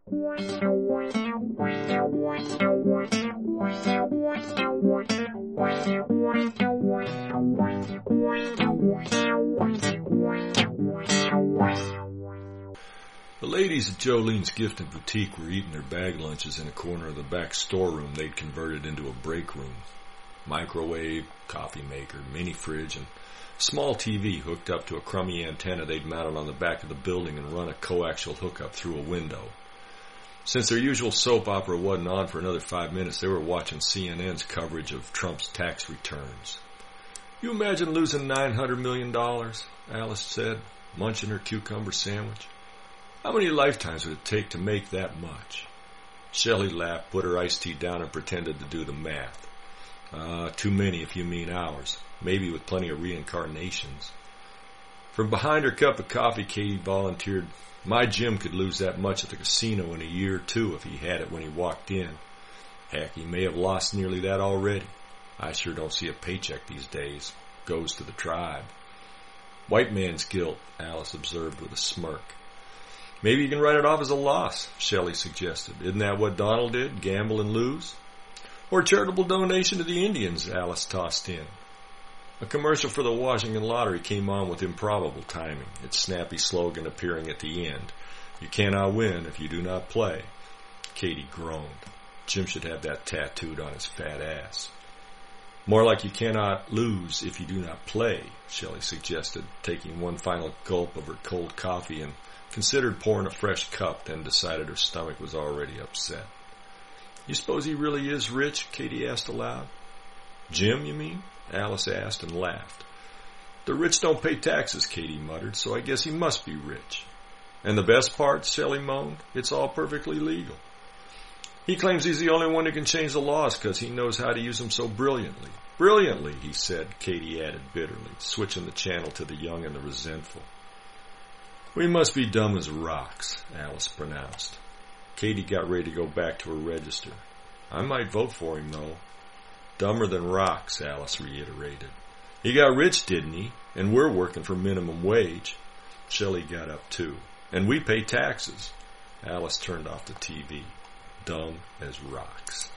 The ladies at Jolene's Gift and Boutique were eating their bag lunches in a corner of the back storeroom they'd converted into a break room. Microwave, coffee maker, mini fridge, and small TV hooked up to a crummy antenna they'd mounted on the back of the building and run a coaxial hookup through a window. Since their usual soap opera wasn't on for another 5 minutes, they were watching CNN's coverage of Trump's tax returns. "You imagine losing $900 million, Alice said, munching her cucumber sandwich. "How many lifetimes would it take to make that much?" Shelley laughed, put her iced tea down, and pretended to do the math. Too many if you mean ours. Maybe with plenty of reincarnations. From behind her cup of coffee, Katie volunteered, "My Jim could lose that much at the casino in a year or two if he had it when he walked in. Heck, he may have lost nearly that already. I sure don't see a paycheck these days. Goes to the tribe." "White man's guilt," Alice observed with a smirk. "Maybe you can write it off as a loss," Shelley suggested. "Isn't that what Donald did, gamble and lose?" "Or a charitable donation to the Indians," Alice tossed in. A commercial for the Washington Lottery came on with improbable timing, its snappy slogan appearing at the end. "You cannot win if you do not play." Katie groaned. Jim should have that tattooed on his fat ass. "More like you cannot lose if you do not play," Shelley suggested, taking one final gulp of her cold coffee and considered pouring a fresh cup, then decided her stomach was already upset. "You suppose he really is rich?" Katie asked aloud. "Jim, you mean?" Alice asked and laughed. "The rich don't pay taxes," Katie muttered, "so I guess he must be rich." "And the best part," Shelley moaned, "it's all perfectly legal. He claims he's the only one who can change the laws because he knows how to use them so brilliantly." "Brilliantly," he said, Katie added bitterly, switching the channel to the young and the resentful. "We must be dumb as rocks," Alice pronounced. Katie got ready to go back to her register. "I might vote for him, though." "Dumber than rocks," Alice reiterated. "He got rich, didn't he? And we're working for minimum wage." Shelley got up, too. "And we pay taxes." Alice turned off the TV. Dumb as rocks.